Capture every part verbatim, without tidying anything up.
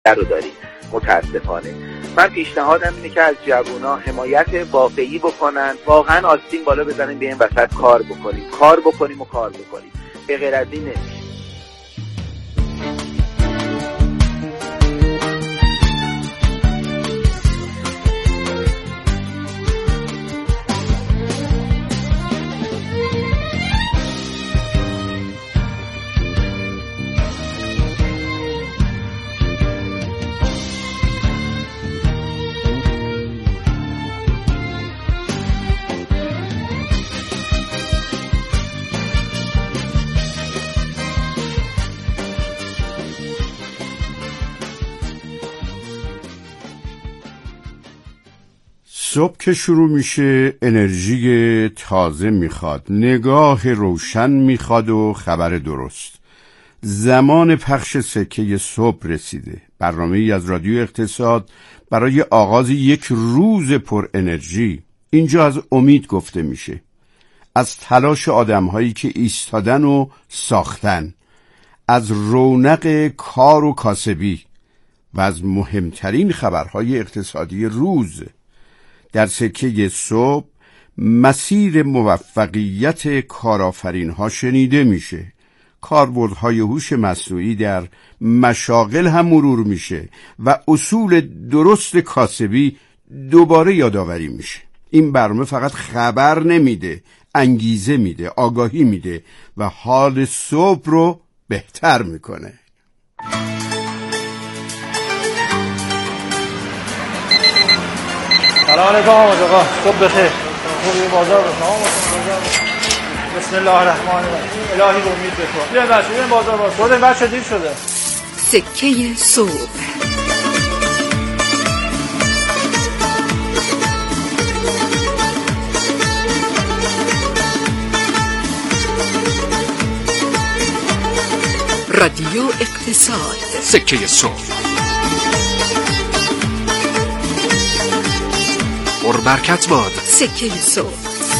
رو داریم متاسفانه. من پیشنهادم اینه که از جوونا حمایت واقعی بکنن، واقعا آستین بالا بزنیم به این وسط کار بکنیم کار بکنیم و کار بکنیم، به غیر از این نمیشه. صبح که شروع میشه انرژی تازه میخواد، نگاه روشن میخواد و خبر درست. زمان پخش سکه صبح رسیده. برنامه‌ای از رادیو اقتصاد برای آغاز یک روز پر انرژی. اینجا از امید گفته میشه، از تلاش آدم‌هایی که ایستادن و ساختن، از رونق کار و کاسبی و از مهمترین خبرهای اقتصادی روز. در سکه صبح مسیر موفقیت کارآفرین ها شنیده میشه، کاربردهای هوش مصنوعی در مشاغل هم مرور میشه و اصول درست کاسبی دوباره یادآوری میشه. این برنامه فقط خبر نمیده، انگیزه میده، آگاهی میده و حال صبح رو بهتر میکنه. سلام علیکم آقا، صبح بخیر. خوبی بازار بخیر. بسم الله الرحمن الرحیم. الهی رو امید به تو. بیا بچه بیا بازار باز. خود بچه دیر شده. سکه صبح. رادیو اقتصاد. سکه صبح. اور برکت باد. سکه صبح.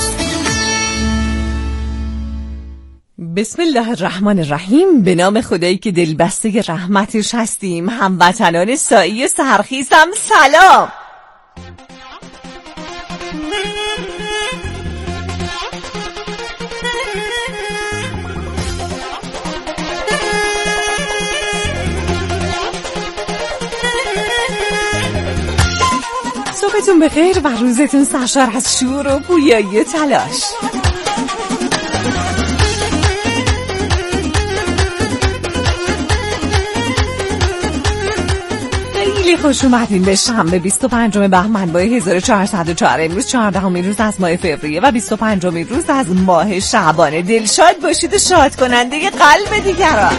بسم الله الرحمن الرحیم. به نام خدایی که دلبسته رحمتش هستیم. هموطنان سایی سحرخیزم سلام. صبحتون بخیر و روزتون سرشار از شور و پویایی و تلاش. خیلی خوش اومدین به شنبه بیست و پنجم بهمن با هزار و چهارصد و چهار. امروز چهاردهمین روز از ماه فوریه و بیست و پنجمین روز از ماه شعبان. دلشاد باشید و شاد کننده قلب دیگران.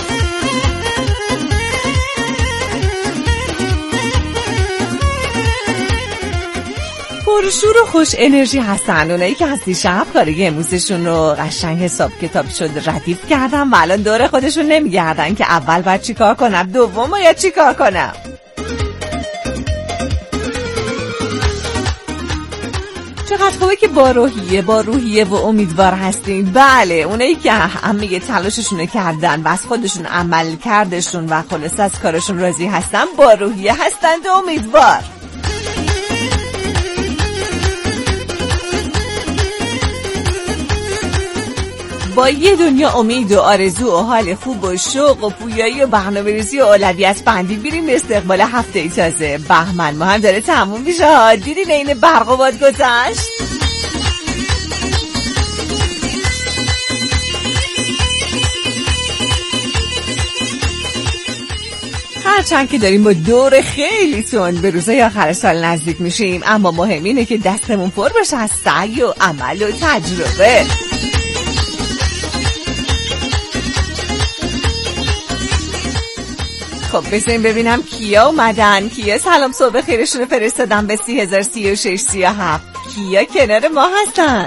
پرشور و خوش انرژی هستن اونایی که از دیشب کاری امروزشون رو قشنگ حساب کتاب شد ردیف کردن و الان دور خودشون نمیگردن که اول باید چی کار کنم، دوم باید چی کار کنم. چقدر خوبه که با روحیه با روحیه و امیدوار هستین. بله، اونایی که همه تلاششون کردن و از خودشون عمل کردشون و خلاص از کارشون راضی هستن، با روحیه هستن و امیدوار. با یه دنیا امید و آرزو و حال خوب و شوق و پویایی و برنامه‌ریزی و اولویت بندی بریم به استقبال هفته ای تازه. بهمن ما هم داره تموم میشه. دیدین این برق و باد گذشت؟ هرچند که داریم با دور خیلی تند به روزهای آخر سال نزدیک میشیم، اما مهم اینه که دستمون پر بشه از سعی و عمل و تجربه. خب بسیم ببینم کیا اومدن. کیا سلام صبح خیرشون فرستادن به سی هزار سی و شش سی و هفت. کیا کنار ما هستن؟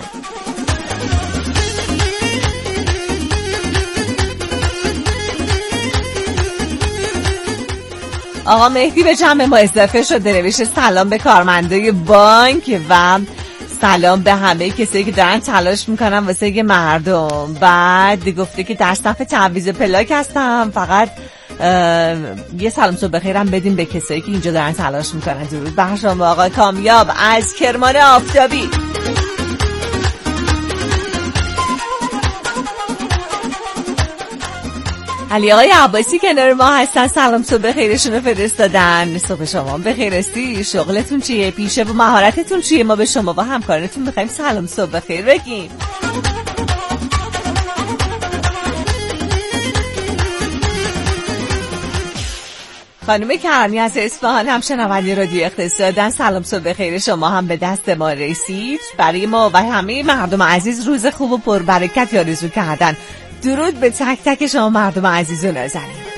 آقا مهدی به جمع ما اضافه شده، نوشته سلام به کارمندای بانک و سلام به همه کسایی که دارن تلاش میکنن واسه مردم. بعد گفته که در صف تعویض پلاک هستم، فقط یه سلام صبح بخیرم بدیم به کسایی که اینجا دارن تلاش میکنن. درود بر شما آقای کامیاب از کرمان آفتابی. علی آقای عباسی کنار ما هستن، سلام صبح بخیرشون رو فرستادن. صبح شما بخیرستی، شغلتون چیه، پیشه و مهارتتون چیه؟ ما به شما و همکارتون بخوایم سلام صبح بخیر بگیم. خانم کرمی از اصفهان هم شنونده رادیو اقتصادن، سلام صبح بخیر شما هم به دست ما رسید. برای ما و همه مردم عزیز روز خوب و پربرکت آرزو کردن. درود به تک تک شما مردم عزیز و نازنین.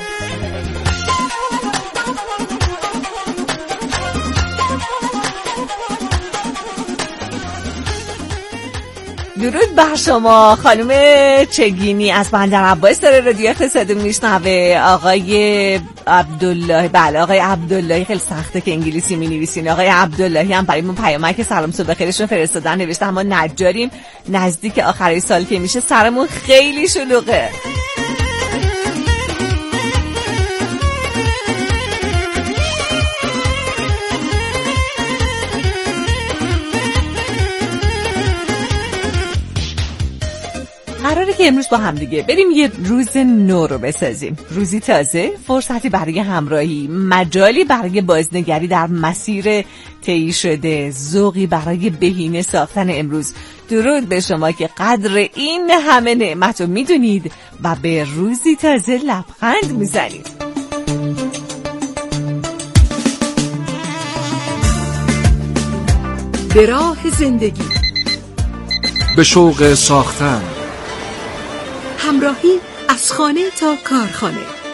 درود بر شما خانم چگینی از بندر عباس داره رادیو اقتصادی میشنوه. آقای عبدالله، بله آقای عبدالله، خیلی سخته که انگلیسی می نویسین. آقای عبدالله هم برای ما پیامک سلام صبح بخیرشون فرستادن، نوشته ما نجاریم، نزدیک آخر سال که میشه سرمون خیلی شلوغه. قراره که امروز با هم دیگه بریم یه روز نو رو بسازیم. روزی تازه، فرصتی برای همراهی، مجالی برای بازنگری در مسیر طی شده، ذوقی برای بهینه ساختن امروز. درود به شما که قدر این همه نعمت رو میدونید و به روزی تازه لبخند میزنید. به راه زندگی، به شوق ساختن، همراهی از خانه تا کارخانه،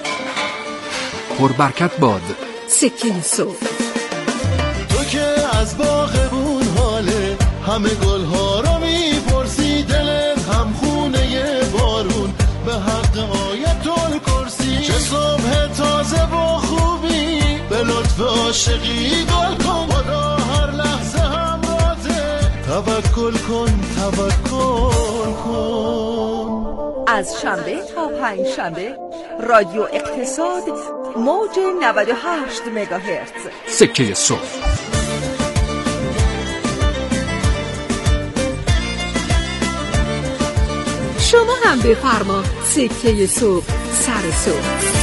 پربرکت باد سکه صبح. تو که از باغبون حاله، همه گلها رو میپرسی، دلت هم خونه بارون، به حق آیت الکرسی. چه صبح تازه و خوبی، به لطف عاشقی گل کن، خدا هر لحظه همراهته، توکل کن توکل کن. از شنبه تا پنج شنبه رادیو اقتصاد موج نود و هشت مگاهرتز سکه صبح. شما هم بفرما سکه صبح سر صبح.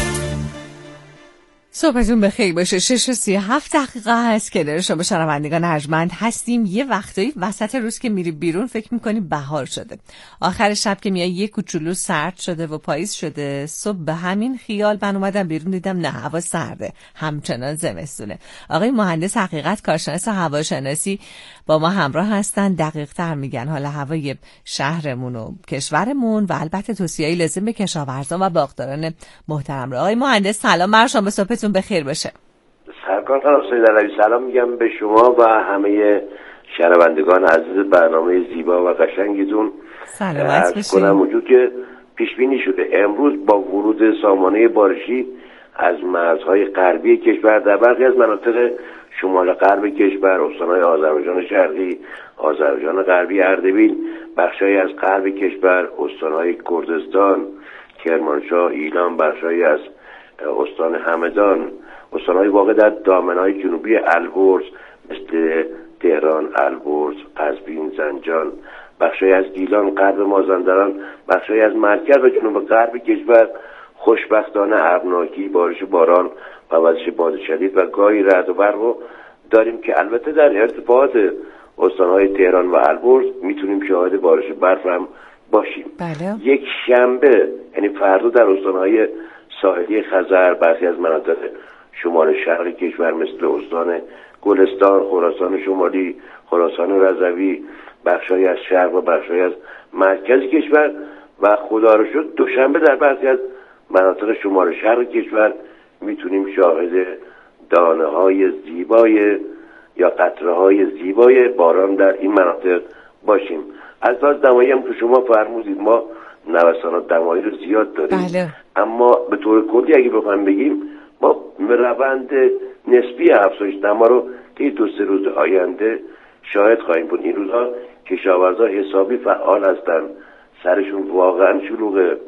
صبحتون بخیر باشه. شش و سی و هفت دقیقه هست که در شما شنوندگان ارجمند هستیم. یه وقتایی وسط روز که میری بیرون فکر میکنی بهار شده، آخر شب که میای یه کوچولو سرد شده و پاییز شده. صبح به همین خیال من اومدم بیرون، دیدم نه هوا سرده، همچنان زمستونه. آقای مهندس حقیقت کارشناس هواشناسی با ما همراه هستن، دقیق تر میگن حالا هوای شهرمون و کشورمون و البته توصیه‌ای لازم به کشاورزان و باغداران محترم رو. آقای مهندس سلام بر شما، صبحتون بخیر باشه. سرکار خانم سید علوی سلام میگم به شما و همه شنوندگان عزیز برنامه زیبا و قشنگتون. سلامت باشید. کنم وجود که پیش بینی شده امروز با ورود سامانه بارشی از مرزهای غربی کشور در برخی از مناطق شمال غرب کشور، استان‌های آذربایجان شرقی، آذربایجان غربی، اردبیل، بخشایی از غرب کشور، استان‌های کردستان، کرمانشاه، ایلام، بخشایی از استان همدان، استان‌های واقع در دامنه‌های جنوبی البرز مثل تهران، البرز، قزوین، زنجان، بخشایی از گیلان، غرب مازندران، بخشایی از مرکز و جنوب غرب کشور خوشبختانه ابرناکی، بارش باران و وزش باد شدید و گاهی رعد و برق رو داریم که البته در ارتفاعات استان‌های تهران و البرز میتونیم شاهد بارش برف هم باشیم. بله. یک شنبه یعنی فردا در استان‌های ساحلی خزر، برخی از مناطق شمال شرق کشور مثل استان گلستان، خراسان شمالی، خراسان رضوی، بخشای از شرق و بخشای از مرکز کشور و خدا رو شد دوشنبه در برخی از مناطق شمال شرق کشور میتونیم شاهد دانه های زیبای یا قطره های زیبای باران در این مناطق باشیم. از لحاظ دمایی هم که شما فرمودید ما نوسانات دمایی رو زیاد داریم. بله. اما به طور کلی اگه بخوایم بگیم ما روند نسبی افزایش دما رو طی دو سه روز آینده شاهد خواهیم بود. این روزها کشاورزا حسابی فعال هستن، سرشون واقعا شلوغه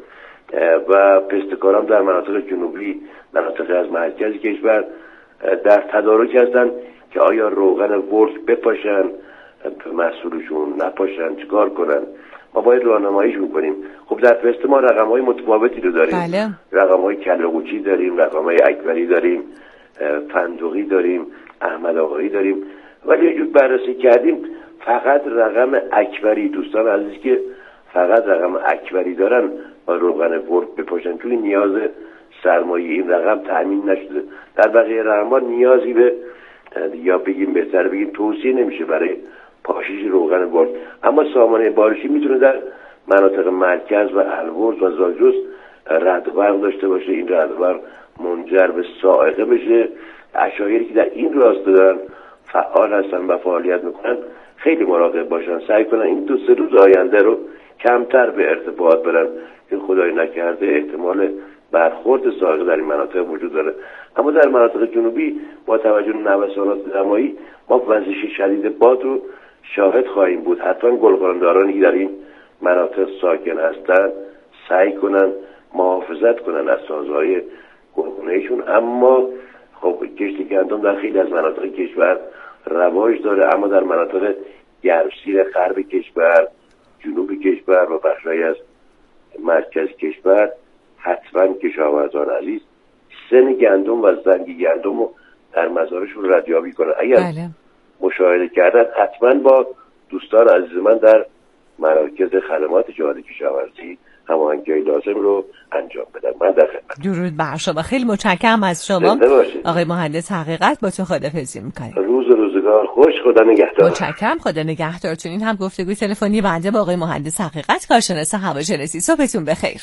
و پستکاران در مناطق جنوبی، مناطق از مرکز کشور در تدارک هستن که آیا روغن ورد بپاشن، محصولشون نپاشن، چیکار کنن. ما باید راهنماییشون کنیم. خب در پست ما رقم‌های متفاوتی رو داریم. بله. رقم‌های کله‌قوچی داریم، رقم‌های اکبری داریم، فندقی داریم، احمد آقایی داریم. ولی یه جور بررسی کردیم فقط رقم اکبری، دوستان عزیزی که فقط رقم اکبری دارن با روغن ورد بپاشن، چون نیاز سرمایه این رقم تأمین نشده. در بقیه رقم‌ها نیازی به، یا بگیم بهتر بگیم توصیه نمیشه برای پاشش روغن ورد. اما سامانه بارشی میتونه در مناطق مرکز و البرز و زاگرس رعد و برق داشته باشه. این رعد و برق منجر به صاعقه بشه. اشایری که در این راستا دارن فعال هستن و فعالیت میکنن خیلی مراقب باشن، سعی کنن این دو سه روز آینده رو کمتر به ارتفاعات برن. این خدای نکرده احتمال برخورد صاعقه در این مناطق وجود داره. اما در مناطق جنوبی با توجه به نوسانات دمایی ما وزش شدید باد رو شاهد خواهیم بود. حتما گلخانه‌دارانی که در این مناطق ساکن هستند سعی کنن محافظت کنن از سازهای گلخانه‌ایشون. اما خب کشت گندم در خیلی از مناطق کشور رواج داره، اما در مناطق گرمسیر غرب کشور، جنوب کشور و بخشی از مرکز کشور حتما کشاورزان عزیز سن گندم و زنگ گندم رو در مزارشون ردیابی کنن. اگر بله. مشاهده کردن حتما با دوستان عزیز من در مراکز خدمات جهاد کشاورزی هماهنگی لازم رو انجام بدن. من در خدمت. درود بر شما. خیلی متشکرم از شما آقای مهندس حقیقت. با تو خداحافظی می‌کنیم. روز روزگار خوش. خدا نگهدار. متشکرم. خدا نگهدارتون. این هم گفتگوی تلفنی بنده با آقای مهندس حقیقت، کارشناس هواشناسی. صبحتون بخیر.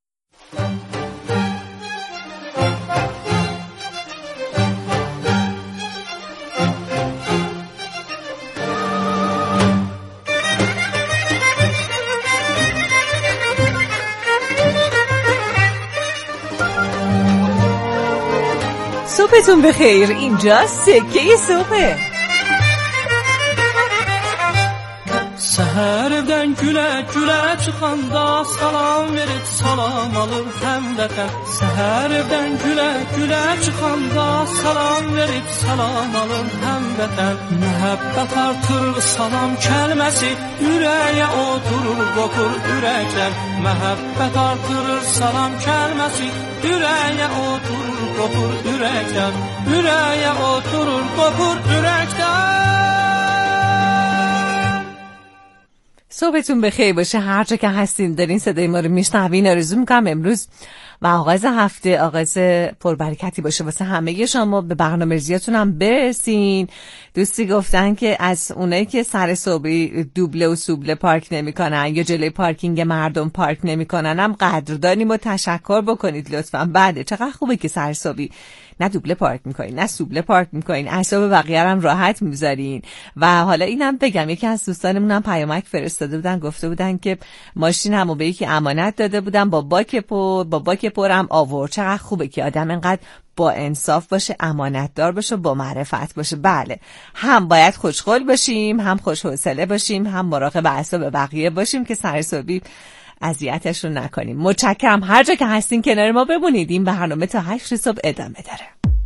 صبحتون بخیر. اینجا سکه صبحه. Səhərdən gülə-gülə çıxanda salam verib salam alır həmvətən. Səhərdən gülə-gülə çıxanda salam verib salam alır həmvətən. Məhəbbət artırır salam kəlməsi, ürəyə oturur qopur ürəkdən. Məhəbbət artırır salam kəlməsi, ürəyə oturur qopur ürəkdən. Ürəyə oturur qopur ürəkdən. صبحتون بخیر باشه هر جا که هستین دارین صدای ما رو میشنوین. آرزو میکنم امروز و آغاز هفته آغاز پربرکتی باشه واسه همه شما. به برنامه‌ریزیاتون هم برسین. دوستی گفتن که از اونایی که سر صبحی دوبله و سوبله پارک نمیکنن یا جلوی پارکینگ مردم پارک نمیکنن هم قدردانیم و تشکر بکنید لطفاً. بعد چقدر خوبه که سر صبحی نه دوبله پارک میکنین نه سوبله پارک میکنین، اعصاب بقیه هم راحت میذارین. و حالا اینم بگم یکی از دوستانمون هم پیامک فرستاده بودن، گفته بودن که ماشینمو به یکی امانت داده بودم با باک پر با باک پرم آورد. چقدر خوبه که آدم انقدر با انصاف باشه، امانتدار باشه، با معرفت باشه. بله، هم باید خوشقول باشیم، هم خوش‌حوصله باشیم، هم مراقب اعصاب بقیه باشیم که سر صبحی اذیتش رو نکنیم. متشکرم. هر جا که هستین کنار ما بمونید. این برنامه تا هشت صبح ادامه داره.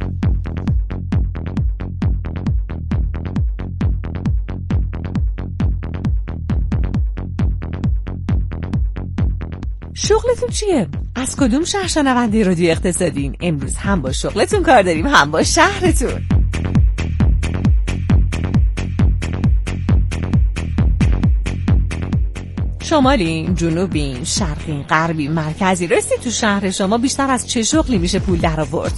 شغلتون چیه؟ از کدوم شهر شنونده رادیو اقتصادین؟ امروز هم با شغلتون کار داریم هم با شهرتون. شمالین، جنوبین، شرقین، غربی، مرکزی. راستی تو شهر شما بیشتر از چه شغلی میشه پول در آورد؟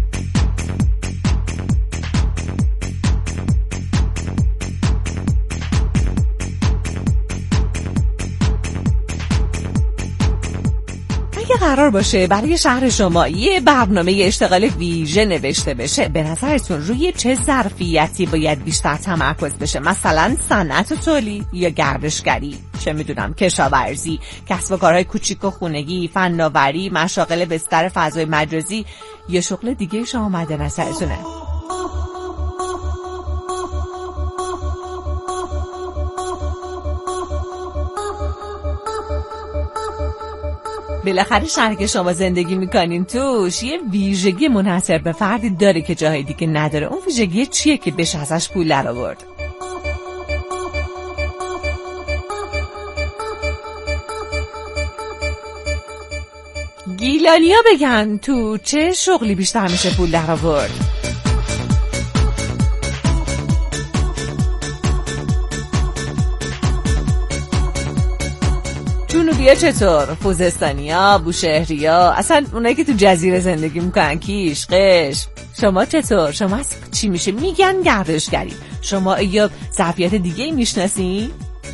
اگه قرار باشه برای شهر شما یه برنامه اشتغال ویژه نوشته بشه، به نظرتون روی چه ظرفیتی باید بیشتر تمرکز بشه؟ مثلا صنعت و تولید یا گردشگری، چه میدونم کشاورزی، کسب و کارهای کوچیک و خونگی، فناوری، مشاغل بستر فضای مجازی یا شغل دیگه شما مد نظرتونه؟ بالاخره شهری که شما زندگی میکنین توش یه ویژگی منحصر به فردی داره که جاهای دیگه نداره. اون ویژگی چیه که بشه ازش پول در آورد؟ گیلانیا بگن تو چه شغلی بیشتر میشه پول در آورد؟ جنوبیا چطور؟ خوزستانیا، بوشهریا، اصلا اونایی که تو جزیره زندگی میکنن، کیش، قش. شما چطور؟ شما از چی میشه میگن گردشگری؟ شما یا ظرفیت دیگه میشناسین؟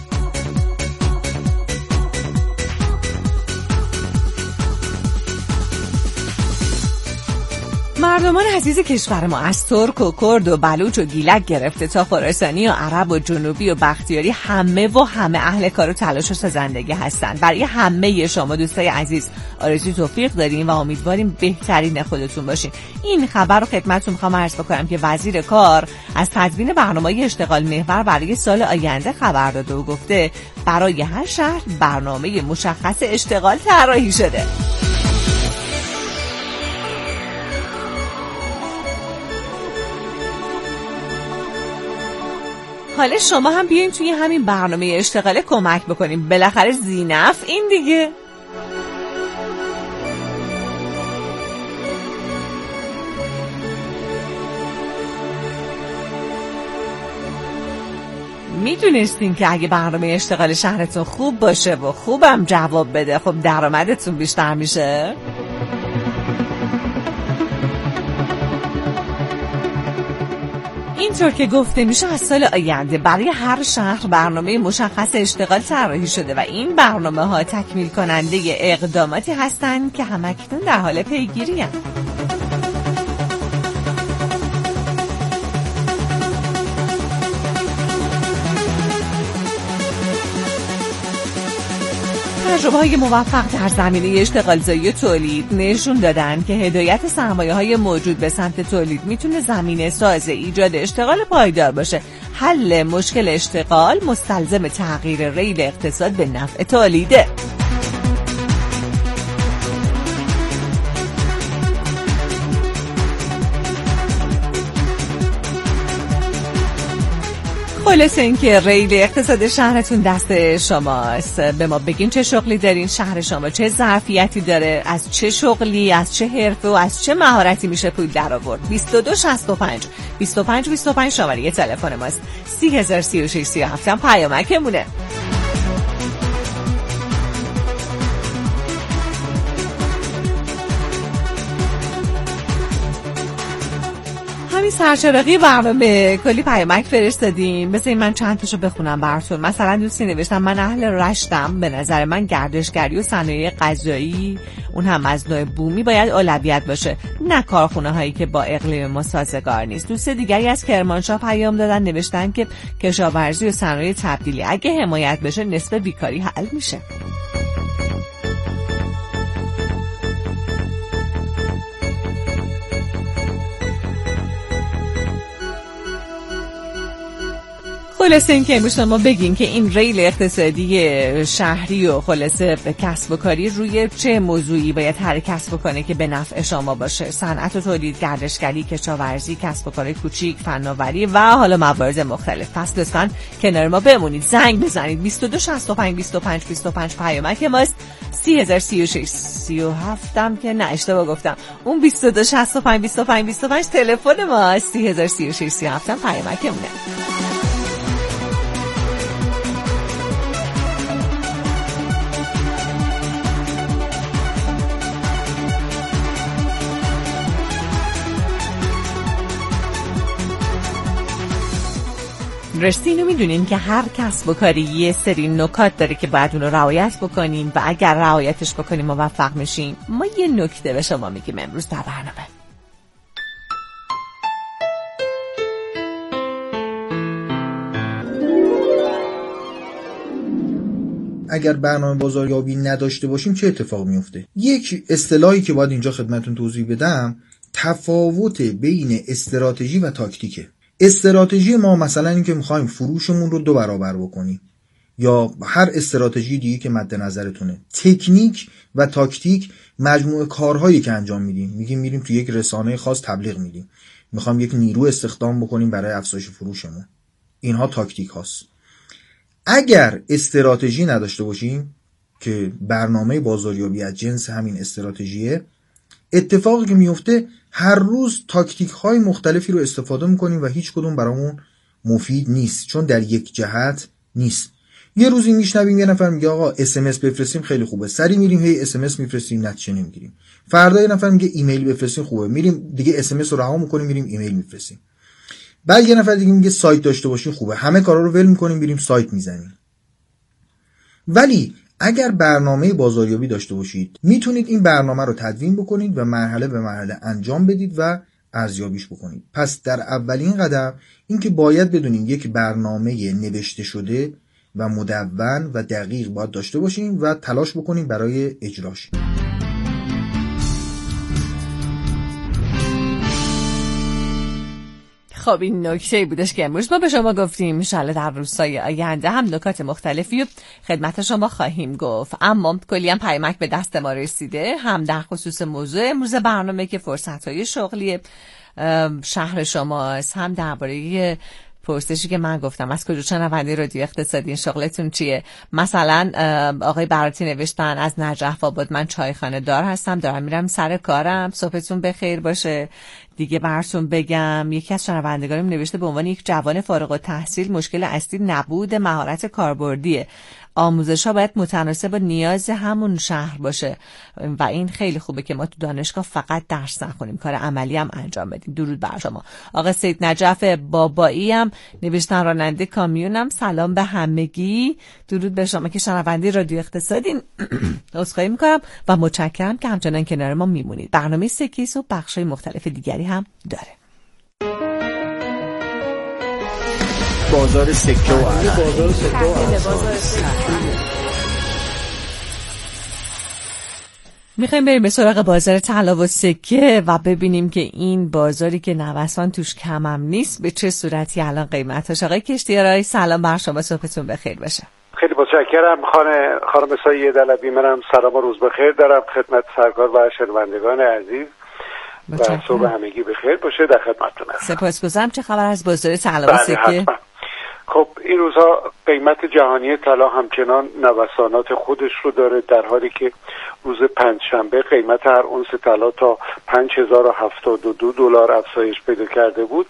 مردمان عزیز کشور ما از ترک و کرد و بلوچ و گیلک گرفته تا خراسانی و عرب و جنوبی و بختیاری همه و همه اهل کار و تلاش و سازندگی هستن. برای همه شما دوستای عزیز آرزوی توفیق داریم و امیدواریم بهترین خودتون باشین. این خبر رو خدمتتون میخوام عرض بکنم که وزیر کار از تدوین برنامه اشتغال محور برای سال آینده خبر داده و گفته برای هر شهر برنامه مشخص اشتغال طراحی شده. حالا شما هم بیاین توی همین برنامه اشتغال کمک بکنیم. بالاخره زینف این دیگه. میدونستین که اگه برنامه اشتغال شهرتون خوب باشه و خوبم جواب بده، خب درآمدتون بیشتر میشه؟ اینطور که گفته میشه از سال آینده برای هر شهر برنامه مشخص اشتغال طراحی شده و این برنامه ها تکمیل کننده اقداماتی هستند که همکنون در حال پیگیری هستند. تجربه‌های موفق در زمینه اشتغالزایی و تولید نشون دادن که هدایت سرمایه‌های موجود به سمت تولید میتونه زمینه ساز ایجاد اشتغال پایدار باشه. حل مشکل اشتغال مستلزم تغییر ریل اقتصاد به نفع تولیده. خلاصه این که ریل اقتصاد شهرتون دست شماست. به ما بگین چه شغلی دارین، شهر شما چه ظرفیتی داره، از چه شغلی، از چه حرفه و از چه مهارتی میشه پول در آورد. بیست و دو شصت و پنج بیست و پنج بیست و پنج شماره تلفن ماست. سی هزار سی و شش سی و هفت هم پیامکمونه. همین سرچراغی برنامه کلی پیامک فرستادین. بذارین من چند تاشو بخونم براتون. مثلا دوستی نوشتم من اهل رشتم، به نظر من گردشگری و صنایع غذایی اون هم از نوع بومی باید اولویت باشه، نه کارخونه هایی که با اقلیم ما سازگار نیست. دوست دیگری از کرمانشاه پیام دادن، نوشتن که کشاورزی و صنایع تبدیلی اگه حمایت بشه نصف بیکاری حل میشه. خلاصه این که امروز شما بگین که این ریل اقتصادی شهری و خلاصه به کسب و کاری روی چه موضوعی باید حرکت بکنه که به نفع شما باشه. صنعت و تولید، گردشگری، کشاورزی، کسب و کار کوچیک، فناوری و حالا موارد مختلف. پس لطفاً کنار ما بمونید، زنگ بزنید. بیست و دو شصت و پنج بیست و پنج بیست و پنج پیامک ماست. سی هزار سی و شش سی و هفت هم که نه اشتباه گفتم، اون بیست و دو شصت و پنج بیست و پنج بیست و پنج تلفن ماست. سی هزار سی و شش سی و هفت هم پیامکمونه. رستینو میدونین که هر کسب و کاری یه سری نکات داره که باید اون رو رعایت بکنین و اگر رعایتش بکنین موفق میشین. ما یه نکته به شما میگیم امروز در برنامه. اگر برنامه بازاریابی نداشته باشیم چه اتفاق میفته؟ یک اصطلاحی که باید اینجا خدمتتون توضیح بدم، تفاوت بین استراتژی و تاکتیکه. استراتژی ما مثلا این که میخوایم فروشمون رو دو برابر بکنیم یا هر استراتژی دیگه که مد نظرتونه. تکنیک و تاکتیک مجموعه کارهایی که انجام میدیم. میگیم میریم تو یک رسانه خاص تبلیغ میدیم، میخوام یک نیرو استخدام بکنیم برای افزایش فروشمون، اینها تاکتیک هاست. اگر استراتژی نداشته باشیم که برنامه بازاریابی از جنس همین استراتژیه، اتفاقی که میفته هر روز تاکتیک های مختلفی رو استفاده میکنیم و هیچ کدوم برامون مفید نیست، چون در یک جهت نیست. یه روزی میشنویم یه نفر میگه آقا اس ام اس بفرستیم خیلی خوبه، سری میریم هی اس ام اس میفرستیم نتیجه نمیگیریم. فردا یه نفر میگه ایمیل بفرستیم خوبه، میریم دیگه اس ام اس رو رها میکنیم میریم ایمیل میفرستیم. بعد یه نفر دیگه میگه سایت داشته باشین خوبه، همه کارا رو ول میکنیم میریم سایت میزنیم. ولی اگر برنامه بازاریابی داشته باشید میتونید این برنامه رو تدوین بکنید و مرحله به مرحله انجام بدید و ارزیابیش بکنید. پس در اولین قدم این که باید بدونیم یک برنامه نوشته شده و مدون و دقیق باید داشته باشیم و تلاش بکنیم برای اجراش. خب این نکته بودش که امروز ما به شما گفتیم. انشالله در روزهای آینده هم نکات مختلفی خدمت شما خواهیم گفت. اما کلی هم پیامک به دست ما رسیده، هم در خصوص موضوع امروز برنامه که فرصت‌های شغلی شهر شماست، هم درباره پرسشی که من گفتم از کجا شنونده رادیو اقتصادی، شغلتون چیه. مثلا آقای براتی نوشتن از نجف آباد من چایخانه دار هستم، دارم میرم سر کارم، صبحتون بخیر باشه. دیگه براتون بگم یکی از شنوندگانم نوشته به عنوان یک جوان فارغ التحصیل مشکل اصلی نبود مهارت کاربردیه، آموزش‌ها باید متناسب با نیاز همون شهر باشه و این خیلی خوبه که ما تو دانشگاه فقط درس نخونیم، کار عملی هم انجام بدیم. درود بر شما. آقا سید نجف بابایی هم نوشتن راننده کامیونم، سلام به همگی. درود به شما که شنونده رادیو اقتصادی. عذرخواهی می‌کنم و متشکرم که همچنان کنار ما میمونید. برنامه سکیس و بخش‌های مختلف دیگری هم داره. بازار سکه و ارز. بازار سکه و ارز. میخوایم بریم به سراغ بازار طلا و سکه و ببینیم که این بازاری که نوسان توش کم هم نیست به چه صورتی الان قیمتاش. آقای کشتیارای سلام بر شما، صبحتون بخیر باشه. خیلی متشکرم خانم خانم سایه دلبی. منم سلام و روز بخیر دارم خدمت سرکار و شنوندگان عزیز و صبح همگی بخیر باشه. در خدمتتون هستم. سپاسگزارم. چه خبر از بازار طلا و سکه؟ خب این روزها قیمت جهانی طلا همچنان نوسانات خودش رو داره، در حالی که روز پنجشنبه قیمت هر اونس طلا تا پنج هزار و هفتاد و دو دلار افزایش پیدا کرده بود.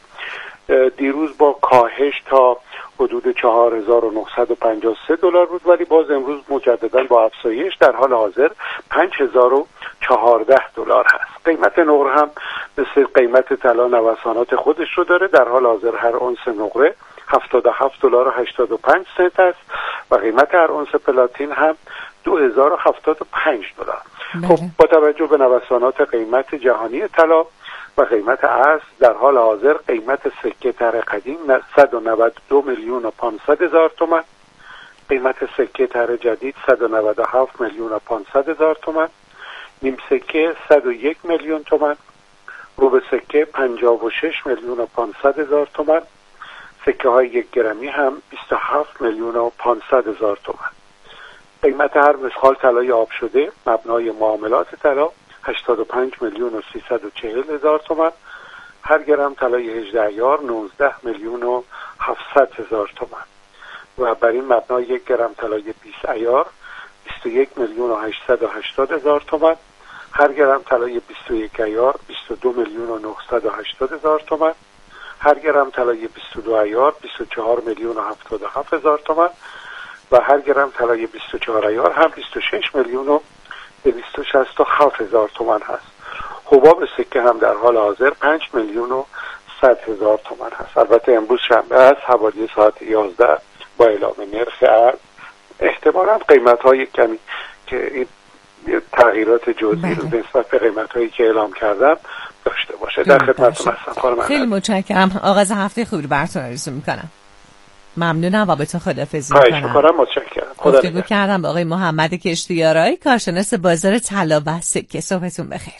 دیروز با کاهش تا حدود چهار هزار و نهصد و پنجاه و سه دلار بود، ولی باز امروز مجددا با افزایش در حال حاضر پنج هزار و چهارده دلار هست. قیمت نقره هم مثل قیمت طلا نوسانات خودش رو داره، در حال حاضر هر اونس نقره هفتاد و هفت دلار و هشتاد و پنج سنت است و قیمت هر اونس پلاتین هم دو هزار و هفتاد و پنج دلار. خب با توجه به نوسانات قیمت جهانی طلا و قیمت ارز، در حال حاضر قیمت سکه طرح قدیم صد و نود و دو میلیون و پانصد هزار تومان، قیمت سکه طرح جدید صد و نود و هفت میلیون و پانصد هزار تومان، نیم سکه صد و یک میلیون تومان، ربع سکه پنجاه و شش میلیون و پانصد هزار تومان، سکه های یک گرمی هم بیست و هفت میلیون و پانصد هزار تومان. قیمت هر مسخال طلای آب شده مبنای معاملات طلا هشتاد و پنج میلیون و سیصد و چهل هزار تومان، هر گرم طلای هجده عیار نوزده میلیون و هفتصد هزار تومان و بر این مبنای یک گرم طلای بیست عیار بیست و یک میلیون و هشتصد و هشتاد هزار تومان، هر گرم طلای بیست و یک عیار بیست و دو میلیون و نهصد و هشتاد هزار تومان، هر گرم طلای بیست و دو عیار بیست و چهار میلیون و هفتاد و هفت هزار تومان و هر گرم طلای بیست و چهار عیار هم بیست و شش میلیون و دویست و شصت و هفت هزار تومان هست. حباب سکه هم در حال حاضر پنج میلیون و صد هزار تومان هست. البته امروز شنبه است، حوالی ساعت یازده با اعلام نرخ ارز احتمالاً قیمت‌های کمی که این تغییرات جزئی رو نسبت به قیمت‌هایی که اعلام کردم داشته باشه. در خدمتتون هستم خانم. خیلی متشکرم. آغاز هفته خوبی براتون آرزو می‌کنم. ممنونم و بهتون خداحافظی می‌کنم. خواهش می‌کنم. متشکرم. گفتگو کردم با آقای محمد کشتیارایی، کارشناس بازار طلا و سکه. صبحتون بخیر.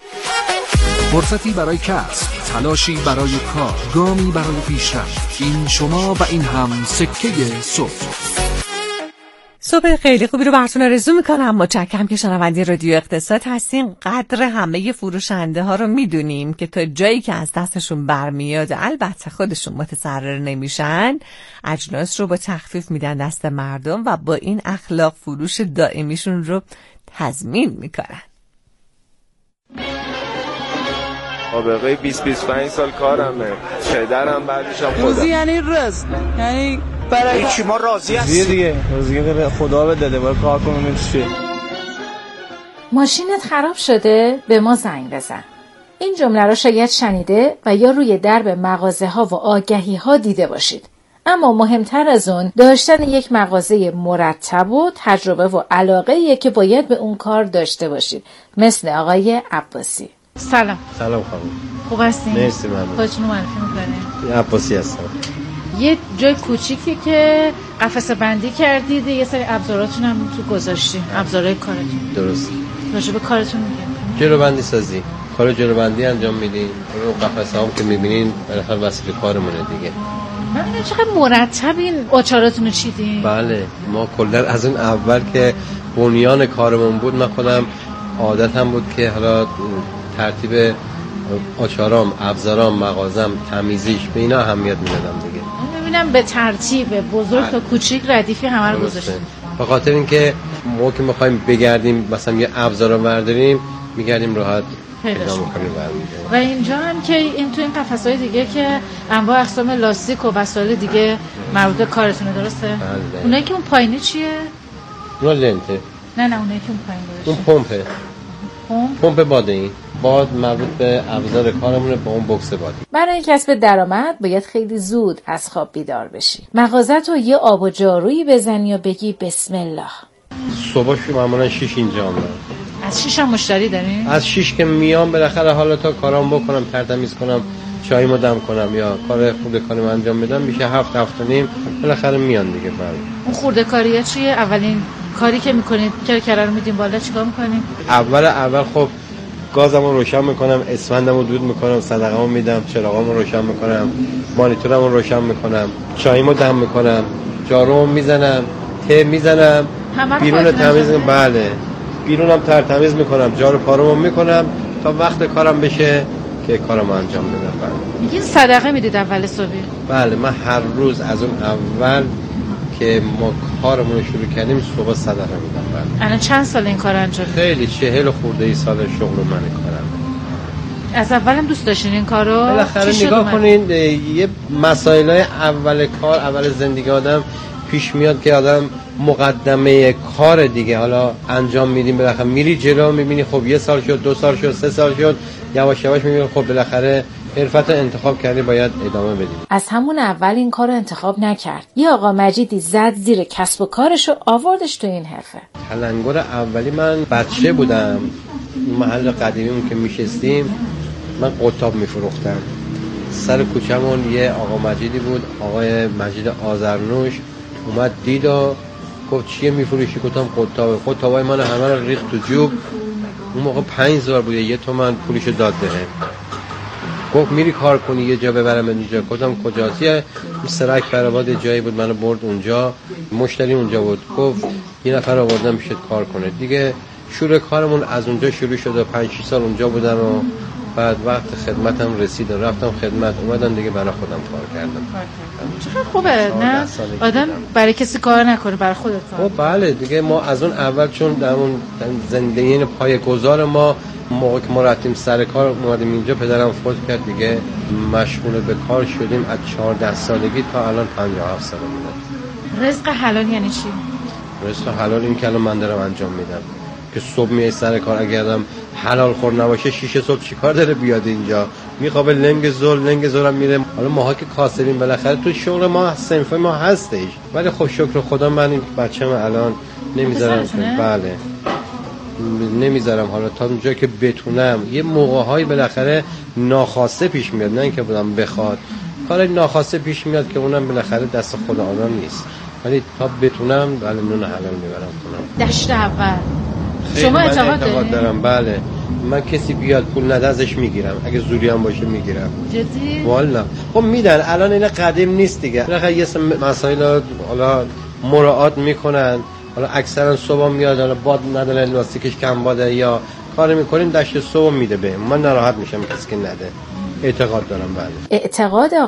فرصتی برای کسب، تلاشی برای کار، گامی برای پیشرفت. این شما و این هم سکه صبح. صبح خیلی خوبی رو براتون آرزو میکنم. متشکرم که شنونده رادیو اقتصاد هستین. قدر همه فروشنده ها رو میدونیم که تا جایی که از دستشون برمیاد، البته خودشون متضرر نمیشن، اجناس رو با تخفیف میدن دست مردم و با این اخلاق فروش دائمیشون رو تضمین میکنن. سابقه بیست بیست و پنج سال کارمه، پدرم بعدش هم خودم. روزی یعنی رزق، یعنی برای هیچی، ما راضی هستیم دیگه. روزی خدا به داده باید کار کنیم چیه. ماشینت خراب شده؟ به ما زنگ بزن. این جمله رو شاید شنیده و یا روی درب مغازه ها و آگهی ها دیده باشید. اما مهمتر از اون داشتن یک مغازه مرتب و تجربه و علاقه‌ایه که باید به اون کار داشته باشید. مثل آقای عباسی. سلام. سلام خانم. خوب هستین؟ مرسی ممنون. خودتون رو معرفی می‌کنید؟ عباسی هستم. یه جای کوچیکی که قفسه بندی کردید، یه سری ابزاراتون هم تو گذاشتین، ابزارهای کارتون. درست. راجع به کارتون میگم. جلوبندی سازی. کار جلوبندی انجام میدین. اون قفسه هم که می‌بینین بالاخره وسیله کارمونه دیگه. ببینید چقدر مرتب این آچاراتون رو چیدین. بله، ما کلا از اون اول که بنیان کارمون بود، من خودم عادتم بود که حالا ترتیب آچارام، ابزارام، مغازم، تمیزیش به اینا اهمیت میدادم دیگه. میبینم به ترتیب بزرگ تا کوچیک ردیفی همه رو گذاشتیم. به خاطر اینکه ما که می‌خوایم بگردیم مثلا یه ابزار رو برداریم، میگردیم راحت پیدا می‌کنیم برمی‌داریم. و اینجا هم که این تو این قفس‌های دیگه که انواع اقسام لاستیک و وسایل دیگه مربوط به کارتونه، درسته؟ بله. اونایی که اون پایینی چیه؟ اون لنته. نه نه اونایی که اون پایین گذاشته. اون پمپه. پمپ؟ پمپ باده. این باد مربوط به ابزار کارمونه با اون بکس بادی. برای کسب درآمد باید خیلی زود از خواب بیدار بشی. مغازت رو یه آب و جارویی بزنی و بگی بسم الله. صبحش معمولا شش اینجا میام. از شش هم مشتری دارین؟ از شش که میام بالاخره حالا تا کارام بکنم، ترتمیز کنم، چایمو دم کنم یا کار خورده کارم انجام بدم، میشه هفت هفت و نیم بالاخره میان دیگه. بله. اون خورده کاریه چیه؟ اولین کاری که میکنید کرکره رو میدین بالا چیکار میکنید؟ اول اول خب گازمو روشن میکنم، اسفندمو دود میکنم، صدقه‌مو میدم، چراغامو روشن میکنم، مانیتورمو روشن میکنم، چایمو دم میکنم، جارومو میزنم، ته میزنم، بیرون تمیز میکنم. بله. بیرونم ترتمیز میکنم، جارو پارومو میکنم تا وقت کارم بشه که کارمو انجام بدم. بله. میگین صدقه میدید اول صبح؟ بله، من هر روز از اون اول که ما کارمون رو شروع کردیم صبح صدقه میدم. بله. الان چند سال این کار انجام میدید؟ خیلی چهل خورده ای سال شغل من کارم. از اولم دوست داشتین این کارو؟ بالاخره نگاه کنین یه مسائلای اول کار، اول زندگی آدم پیش میاد که آدم مقدمه کار دیگه حالا انجام میدیم، بالاخره میری جلو میبینی خب یه سال شد، دو سال شد، سه سال شد، یواش یواش میبینی خب بالاخره حرفت انتخاب کردی باید ادامه بدی. از همون اول این کارو انتخاب نکرد. یه آقا مجیدی زد زیر کسب و کارشو آوردش تو این حرفه. تلنگر اولی من بچه بودم، محل قدیمیمون که میشستیم من قطاب میفروختم. سر کوچمون یه آقا مجیدی بود، آقای مجید آذرنوش، اومد دید و گفت چیه میفروشی؟ گفتم قطاب. قطابای من همه رو ریخت تو جوب. اون موقع پنج هزار بود، یه تومن پولشو داد بهم. گفت میری کار کنی یه جا ببرم اونجا. گفتم کجاست؟ یه سرک برآباد جایی بود، منو برد اونجا، مشتری اونجا بود. گفت یه نفر آوردم پیشت کار کنه. دیگه شروع کارمون از اونجا شروع شد و پنج شش سال اونجا بودم و بعد وقت خدمتم رسید و رفتم خدمت، اومدم دیگه برای خودم کار کردم. چقدر خوبه نه؟ آدم برای کسی کار نکنه، برای خودت کار. خب بله دیگه، ما از اون اول چون در اون زندگی پایه‌گذار ما موقع که ما رفتیم سر کار اومدیم اینجا، پدرم فوت کرد دیگه، مشغول به کار شدیم از چهارده سالگی تا الان پنجاه و هفت ساله بوده. رزق حلال یعنی چی؟ رزق حلال این که الان من دارم انجام میدم که صبح میای سر کار، اگه آدم حلال خور نباشه شیش صبح چیکار داره بیاد اینجا؟ میخوابه لنگ زل، لنگ زلم میره. حالا ماها که کاسبیم بالاخره تو شغل ما صنف ما هستش، ولی خب شکر خدا من این بچه‌م الان نمیذارم که بله نمیذارم حالا تا اونجا که بتونم. یه موقع‌های بالاخره ناخواسته پیش میاد، نه اینکه بودم بخواد، کار ناخواسته پیش میاد که اونم بالاخره دست خود آدم نیست، ولی تا بتونم بله نون حلال میبرم کنم. دشت اول شما اعتقاد دارم؟ بله، من کسی بیاد پول نده ازش میگیرم، اگه زوری هم باشه میگیرم. جدی؟ والا خب میدن، الان این قدیم نیست دیگه، بالاخره یه مسائل حالا مراعات میکنن، حالا اکثرا صبح میاد، حالا باد نداره، لاستیکش کم باده یا کار میکنیم دشت صبح میده به من، ناراحت میشم کسی که نده. اعتقاد دارم. بله اعتقاد